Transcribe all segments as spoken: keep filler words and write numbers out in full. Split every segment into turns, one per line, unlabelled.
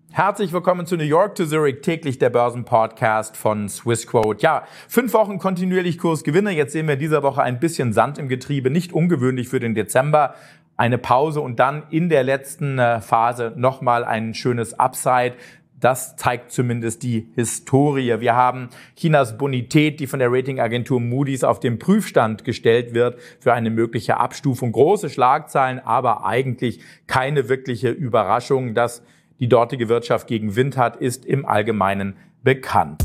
Herzlich willkommen zu New York to Zurich, täglich der Börsenpodcast von Swissquote. Ja, fünf Wochen kontinuierlich Kursgewinne. Jetzt sehen wir in dieser Woche ein bisschen Sand im Getriebe. Nicht ungewöhnlich für den Dezember. Eine Pause und dann in der letzten Phase nochmal ein schönes Upside. Das zeigt zumindest die Historie. Wir haben Chinas Bonität, die von der Ratingagentur Moody's auf den Prüfstand gestellt wird für eine mögliche Abstufung. Große Schlagzeilen, aber eigentlich keine wirkliche Überraschung. Dass die dortige Wirtschaft gegen Wind hat, ist im Allgemeinen bekannt.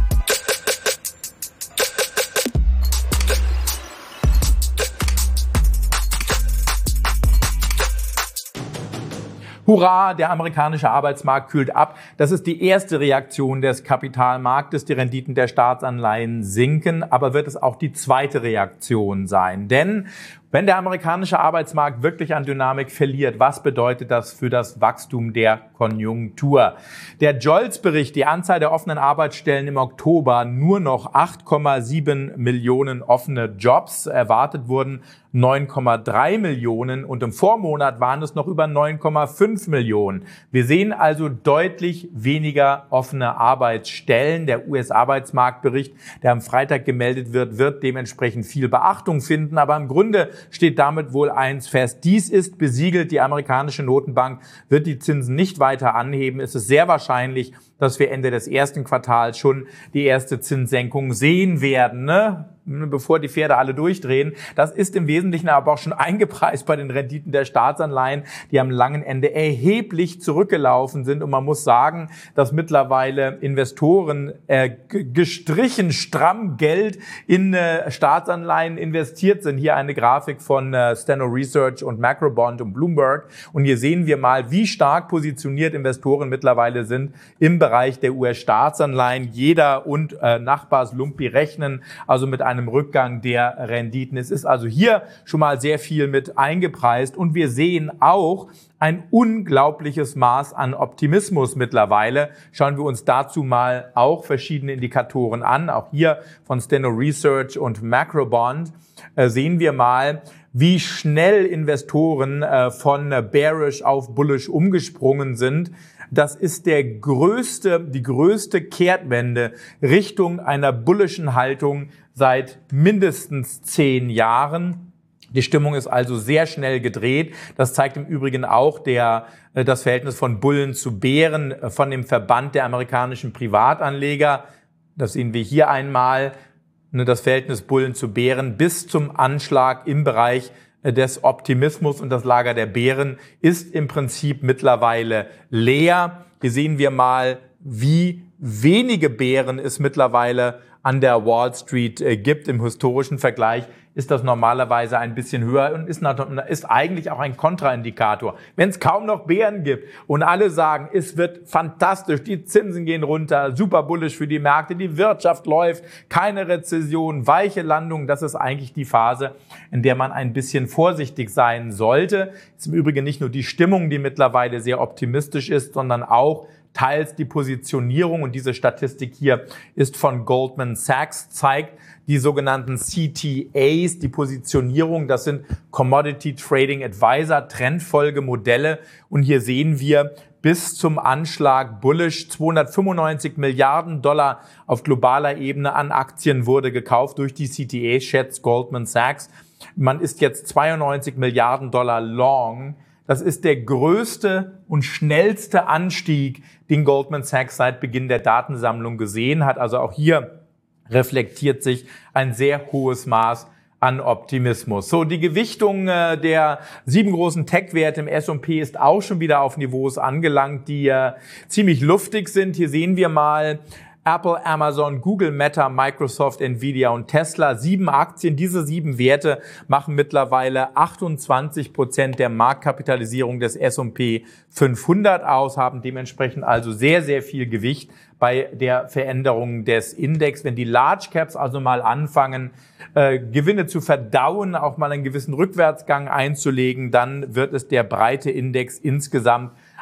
Hurra, der amerikanische Arbeitsmarkt kühlt ab. Das ist die erste Reaktion des Kapitalmarktes. Die Renditen der Staatsanleihen sinken, aber wird es auch die zweite Reaktion sein? Denn wenn der amerikanische Arbeitsmarkt wirklich an Dynamik verliert, was bedeutet das für das Wachstum der Konjunktur? Der Jolts-Bericht, die Anzahl der offenen Arbeitsstellen im Oktober, nur noch acht Komma sieben Millionen offene Jobs. Erwartet wurden neun Komma drei Millionen und im Vormonat waren es noch über neun Komma fünf Millionen. Wir sehen also deutlich weniger offene Arbeitsstellen. Der U S-Arbeitsmarktbericht, der am Freitag gemeldet wird, wird dementsprechend viel Beachtung finden. Aber im Grunde steht damit wohl eins fest. Dies ist besiegelt. Die amerikanische Notenbank wird die Zinsen nicht weiter anheben. Es ist sehr wahrscheinlich, dass wir Ende des ersten Quartals schon die erste Zinssenkung sehen werden, ne? Bevor die Pferde alle durchdrehen. Das ist im Wesentlichen aber auch schon eingepreist bei den Renditen der Staatsanleihen, die am langen Ende erheblich zurückgelaufen sind. Und man muss sagen, dass mittlerweile Investoren äh, gestrichen stramm Geld in äh, Staatsanleihen investiert sind. Hier eine Grafik von äh, Steno Research und Macrobond und Bloomberg. Und hier sehen wir mal, wie stark positioniert Investoren mittlerweile sind im Bereich der U S-Staatsanleihen. Jeder und äh, Nachbarslumpi rechnen also mit einem einem Rückgang der Renditen. Es ist also hier schon mal sehr viel mit eingepreist und wir sehen auch ein unglaubliches Maß an Optimismus mittlerweile. Schauen wir uns dazu mal auch verschiedene Indikatoren an. Auch hier von Steno Research und Macrobond äh, sehen wir mal, wie schnell Investoren äh, von bearish auf bullish umgesprungen sind. Das ist der größte, die größte Kehrtwende Richtung einer bullischen Haltung seit mindestens zehn Jahren. Die Stimmung ist also sehr schnell gedreht. Das zeigt im Übrigen auch der, das Verhältnis von Bullen zu Bären von dem Verband der amerikanischen Privatanleger. Das sehen wir hier einmal. Das Verhältnis Bullen zu Bären bis zum Anschlag im Bereich des Optimismus und das Lager der Bären ist im Prinzip mittlerweile leer. Hier sehen wir mal, wie wenige Bären es mittlerweile an der Wall Street äh, gibt. Im historischen Vergleich ist das normalerweise ein bisschen höher und ist, ist eigentlich auch ein Kontraindikator. Wenn es kaum noch Bären gibt und alle sagen, es wird fantastisch, die Zinsen gehen runter, super bullish für die Märkte, die Wirtschaft läuft, keine Rezession, weiche Landung, das ist eigentlich die Phase, in der man ein bisschen vorsichtig sein sollte. Es ist im Übrigen nicht nur die Stimmung, die mittlerweile sehr optimistisch ist, sondern auch teils die Positionierung, und diese Statistik hier ist von Goldman Sachs, zeigt die sogenannten C T As, die Positionierung, das sind Commodity Trading Advisor, Trendfolgemodelle, und hier sehen wir bis zum Anschlag bullish zweihundertfünfundneunzig Milliarden Dollar auf globaler Ebene an Aktien wurde gekauft durch die C T As, schätzt Goldman Sachs. Man ist jetzt zweiundneunzig Milliarden Dollar long. Das ist der größte und schnellste Anstieg, den Goldman Sachs seit Beginn der Datensammlung gesehen hat. Also auch hier reflektiert sich ein sehr hohes Maß an Optimismus. So, die Gewichtung äh, der sieben großen Tech-Werte im S und P ist auch schon wieder auf Niveaus angelangt, die äh, ziemlich luftig sind. Hier sehen wir mal Apple, Amazon, Google, Meta, Microsoft, Nvidia und Tesla. Sieben Aktien. Diese sieben Werte machen mittlerweile achtundzwanzig Prozent der Marktkapitalisierung des S und P fünfhundert aus, haben dementsprechend also sehr, sehr viel Gewicht bei der Veränderung des Index. Wenn die Large Caps also mal anfangen, äh, Gewinne zu verdauen, auch mal einen gewissen Rückwärtsgang einzulegen, dann wird es der breite Index insgesamt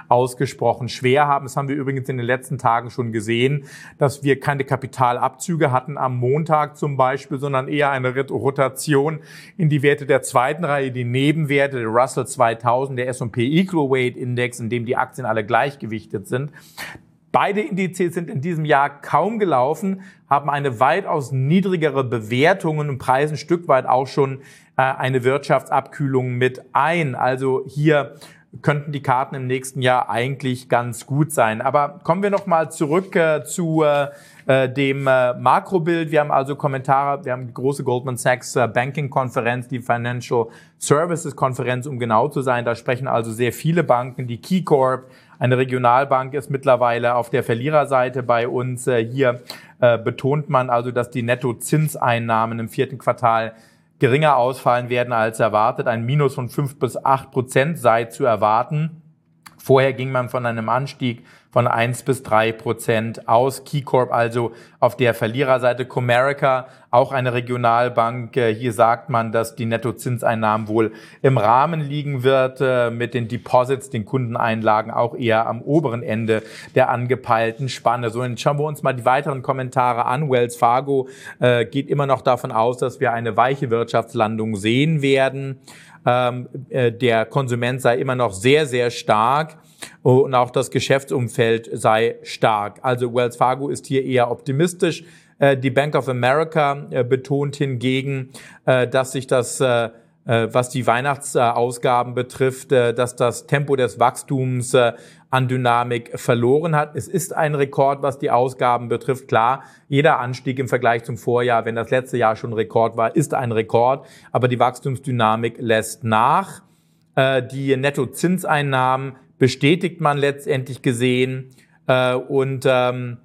ausgesprochen schwer haben. Das haben wir übrigens in den letzten Tagen schon gesehen, dass wir keine Kapitalabzüge hatten am Montag zum Beispiel, sondern eher eine Rotation in die Werte der zweiten Reihe, die Nebenwerte, der Russell zweitausend, der S und P Equal Weight Index, in dem die Aktien alle gleichgewichtet sind. Beide Indizes sind in diesem Jahr kaum gelaufen, haben eine weitaus niedrigere Bewertung und preisen ein Stück weit auch schon äh, eine Wirtschaftsabkühlung mit ein. Also hier könnten die Karten im nächsten Jahr eigentlich ganz gut sein. Aber kommen wir noch mal zurück äh, zu äh, dem äh, Makrobild. Wir haben also Kommentare, wir haben die große Goldman Sachs äh, Banking-Konferenz, die Financial Services-Konferenz, um genau zu sein. Da sprechen also sehr viele Banken. Die KeyCorp, eine Regionalbank, ist mittlerweile auf der Verliererseite bei uns. Äh, hier äh, betont man also, dass die Nettozinseinnahmen im vierten Quartal geringer ausfallen werden als erwartet. Ein Minus von fünf bis acht Prozent sei zu erwarten. Vorher ging man von einem Anstieg von eins bis drei Prozent aus. KeyCorp also auf der Verliererseite. Comerica, auch eine Regionalbank. Hier sagt man, dass die Nettozinseinnahmen wohl im Rahmen liegen wird, mit den Deposits, den Kundeneinlagen auch eher am oberen Ende der angepeilten Spanne. So, dann schauen wir uns mal die weiteren Kommentare an. Wells Fargo äh, geht immer noch davon aus, dass wir eine weiche Wirtschaftslandung sehen werden. Ähm, äh, der Konsument sei immer noch sehr, sehr stark und auch das Geschäftsumfeld sei stark. Also Wells Fargo ist hier eher optimistisch. Äh, die Bank of America äh, betont hingegen, äh, dass sich das, äh, äh, was die Weihnachtsausgaben betrifft, äh, dass das Tempo des Wachstums äh, an Dynamik verloren hat. Es ist ein Rekord, was die Ausgaben betrifft. Klar, jeder Anstieg im Vergleich zum Vorjahr, wenn das letzte Jahr schon Rekord war, ist ein Rekord. Aber die Wachstumsdynamik lässt nach. Äh, die Nettozinseinnahmen bestätigt man letztendlich gesehen. Äh, und ähm,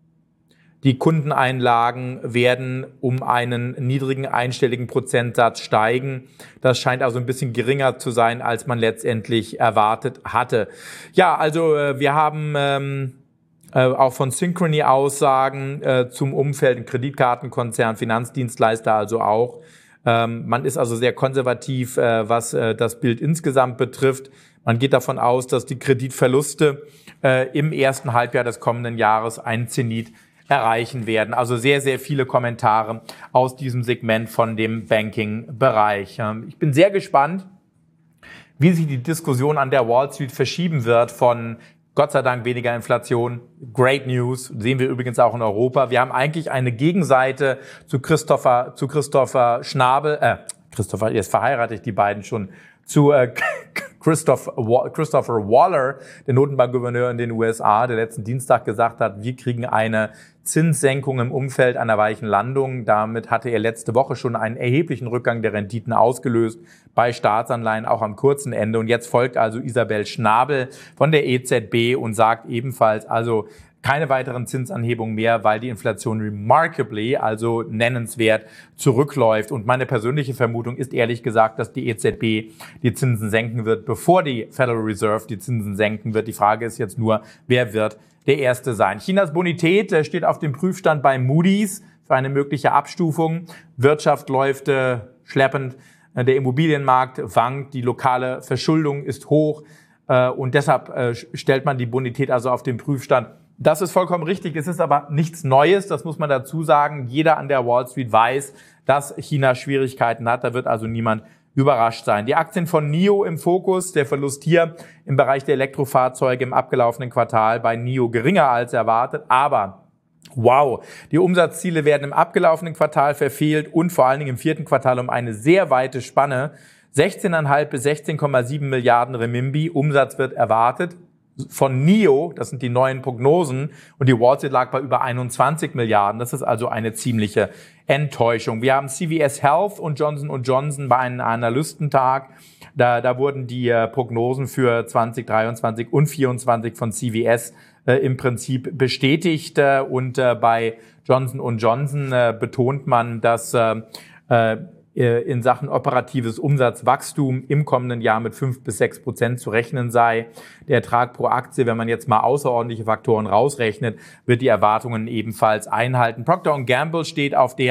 die Kundeneinlagen werden um einen niedrigen einstelligen Prozentsatz steigen. Das scheint also ein bisschen geringer zu sein, als man letztendlich erwartet hatte. Ja, also wir haben ähm, äh, auch von Synchrony Aussagen äh, zum Umfeld, Kreditkartenkonzern, Finanzdienstleister also auch. Ähm, man ist also sehr konservativ, äh, was äh, das Bild insgesamt betrifft. Man geht davon aus, dass die Kreditverluste äh, im ersten Halbjahr des kommenden Jahres einen Zenit erreichen werden. Also sehr, sehr viele Kommentare aus diesem Segment von dem Banking-Bereich. Ich bin sehr gespannt, wie sich die Diskussion an der Wall Street verschieben wird von Gott sei Dank weniger Inflation. Great News. Sehen wir übrigens auch in Europa. Wir haben eigentlich eine Gegenseite zu Christopher, zu Christopher Schnabel, äh, Christopher, jetzt verheirate ich die beiden schon, zu äh, Christopher, Christopher Waller, der Notenbankgouverneur in den U S A, der letzten Dienstag gesagt hat, wir kriegen eine Zinssenkung im Umfeld einer weichen Landung. Damit hatte er letzte Woche schon einen erheblichen Rückgang der Renditen ausgelöst bei Staatsanleihen, auch am kurzen Ende. Und jetzt folgt also Isabel Schnabel von der E Z B und sagt ebenfalls, also keine weiteren Zinsanhebungen mehr, weil die Inflation remarkably, also nennenswert, zurückläuft. Und meine persönliche Vermutung ist ehrlich gesagt, dass die E Z B die Zinsen senken wird, bevor die Federal Reserve die Zinsen senken wird. Die Frage ist jetzt nur, wer wird der Erste sein? Chinas Bonität steht auf dem Prüfstand bei Moody's für eine mögliche Abstufung. Wirtschaft läuft äh, schleppend, der Immobilienmarkt wankt, die lokale Verschuldung ist hoch äh, und deshalb äh, stellt man die Bonität also auf den Prüfstand. Das ist vollkommen richtig, es ist aber nichts Neues, das muss man dazu sagen. Jeder an der Wall Street weiß, dass China Schwierigkeiten hat, da wird also niemand überrascht sein. Die Aktien von N I O im Fokus, der Verlust hier im Bereich der Elektrofahrzeuge im abgelaufenen Quartal bei N I O geringer als erwartet, aber wow, die Umsatzziele werden im abgelaufenen Quartal verfehlt und vor allen Dingen im vierten Quartal um eine sehr weite Spanne. sechzehn Komma fünf bis sechzehn Komma sieben Milliarden Renminbi Umsatz wird erwartet. Von N I O, das sind die neuen Prognosen, und die Wall Street lag bei über einundzwanzig Milliarden. Das ist also eine ziemliche Enttäuschung. Wir haben C V S Health und Johnson und Johnson bei einem Analystentag. Da, da wurden die äh, Prognosen für zwanzig dreiundzwanzig und vierundzwanzig von C V S äh, im Prinzip bestätigt. Äh, und äh, bei Johnson und Johnson äh, betont man, dass äh, äh, in Sachen operatives Umsatzwachstum im kommenden Jahr mit fünf bis sechs Prozent zu rechnen sei. Der Ertrag pro Aktie, wenn man jetzt mal außerordentliche Faktoren rausrechnet, wird die Erwartungen ebenfalls einhalten. Procter und Gamble steht auf der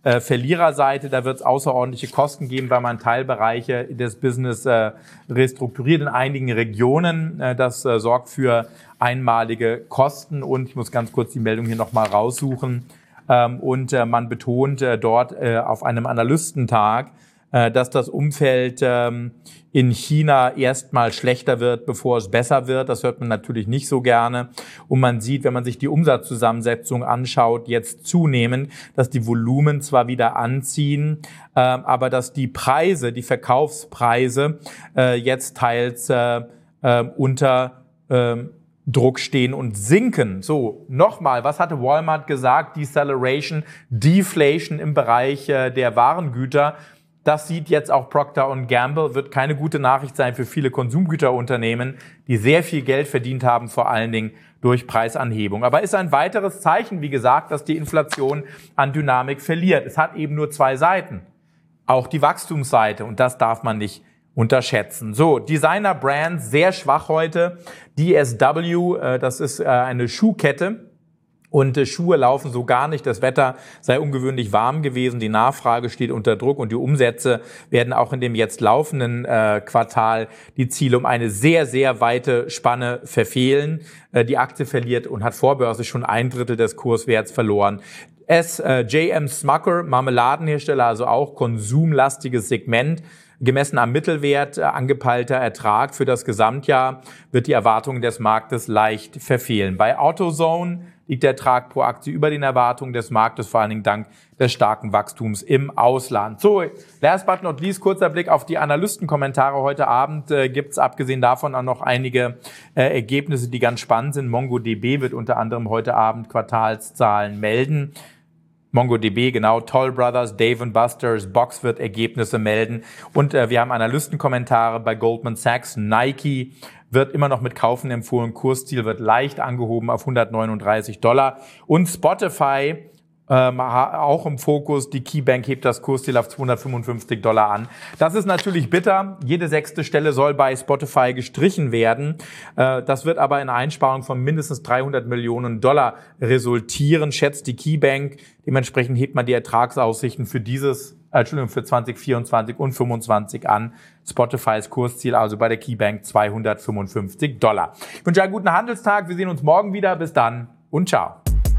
äh, Verliererseite. Da wird es außerordentliche Kosten geben, weil man Teilbereiche des Business äh, restrukturiert in einigen Regionen. Äh, das äh, sorgt für einmalige Kosten. Und ich muss ganz kurz die Meldung hier nochmal raussuchen. Ähm, und äh, man betont äh, dort äh, auf einem Analystentag, äh, dass das Umfeld ähm, in China erstmal schlechter wird, bevor es besser wird. Das hört man natürlich nicht so gerne. Und man sieht, wenn man sich die Umsatzzusammensetzung anschaut, jetzt zunehmend, dass die Volumen zwar wieder anziehen, äh, aber dass die Preise, die Verkaufspreise äh, jetzt teils äh, äh, unter äh, Druck stehen und sinken. So, nochmal, was hatte Walmart gesagt? Deceleration, Deflation im Bereich äh, der Warengüter. Das sieht jetzt auch Procter und Gamble, wird keine gute Nachricht sein für viele Konsumgüterunternehmen, die sehr viel Geld verdient haben, vor allen Dingen durch Preisanhebung. Aber ist ein weiteres Zeichen, wie gesagt, dass die Inflation an Dynamik verliert. Es hat eben nur zwei Seiten, auch die Wachstumsseite, und das darf man nicht unterschätzen. So, Designer Brands, sehr schwach heute. D S W, äh, das ist äh, eine Schuhkette. Und äh, Schuhe laufen so gar nicht. Das Wetter sei ungewöhnlich warm gewesen. Die Nachfrage steht unter Druck und die Umsätze werden auch in dem jetzt laufenden äh, Quartal die Ziele um eine sehr, sehr weite Spanne verfehlen. Äh, die Aktie verliert und hat vorbörslich schon ein Drittel des Kurswerts verloren. S, äh, J M Smucker, Marmeladenhersteller, also auch konsumlastiges Segment. Gemessen am Mittelwert, äh, angepeilter Ertrag für das Gesamtjahr wird die Erwartungen des Marktes leicht verfehlen. Bei AutoZone liegt der Ertrag pro Aktie über den Erwartungen des Marktes, vor allen Dingen dank des starken Wachstums im Ausland. So, last but not least, kurzer Blick auf die Analystenkommentare. Heute Abend äh, gibt es abgesehen davon auch noch einige äh, Ergebnisse, die ganz spannend sind. MongoDB wird unter anderem heute Abend Quartalszahlen melden. MongoDB, genau, Toll Brothers, Dave and Buster's, Box wird Ergebnisse melden. Und äh, wir haben Analystenkommentare bei Goldman Sachs. Nike wird immer noch mit Kaufen empfohlen. Kursziel wird leicht angehoben auf hundertneununddreißig Dollar. Und Spotify, ähm, auch im Fokus. Die KeyBank hebt das Kursziel auf zweihundertfünfundfünfzig Dollar an. Das ist natürlich bitter. Jede sechste Stelle soll bei Spotify gestrichen werden. Äh, das wird aber in einer Einsparung von mindestens dreihundert Millionen Dollar resultieren, schätzt die KeyBank. Dementsprechend hebt man die Ertragsaussichten für dieses, äh, Entschuldigung, für zwanzig vierundzwanzig und fünfundzwanzig an. Spotifys Kursziel also bei der KeyBank zweihundertfünfundfünfzig Dollar. Ich wünsche einen guten Handelstag. Wir sehen uns morgen wieder. Bis dann und ciao.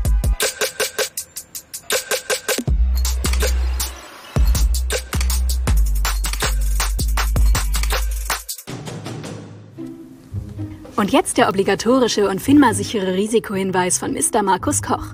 Und jetzt der obligatorische und FINMA-sichere Risikohinweis von Mister Markus Koch.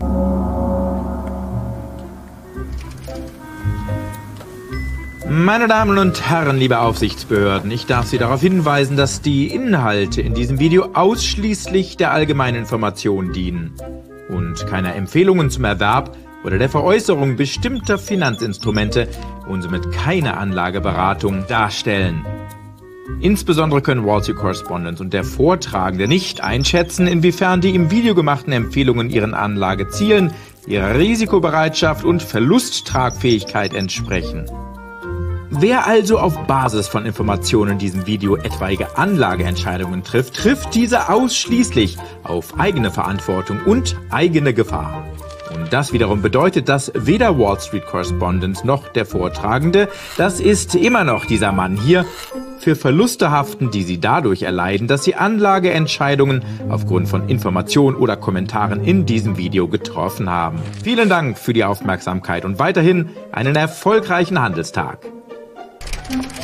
Meine Damen und Herren, liebe Aufsichtsbehörden, ich darf Sie darauf hinweisen, dass die Inhalte in diesem Video ausschließlich der allgemeinen Information dienen und keiner Empfehlungen zum Erwerb oder der Veräußerung bestimmter Finanzinstrumente und somit keine Anlageberatung darstellen. Insbesondere können Wall Street Correspondent und der Vortragende nicht einschätzen, inwiefern die im Video gemachten Empfehlungen ihren Anlagezielen, ihrer Risikobereitschaft und Verlusttragfähigkeit entsprechen. Wer also auf Basis von Informationen in diesem Video etwaige Anlageentscheidungen trifft, trifft diese ausschließlich auf eigene Verantwortung und eigene Gefahr. Und das wiederum bedeutet, dass weder Wall Street Correspondent noch der Vortragende, das ist immer noch dieser Mann hier, für Verluste haften, die sie dadurch erleiden, dass sie Anlageentscheidungen aufgrund von Informationen oder Kommentaren in diesem Video getroffen haben. Vielen Dank für die Aufmerksamkeit und weiterhin einen erfolgreichen Handelstag.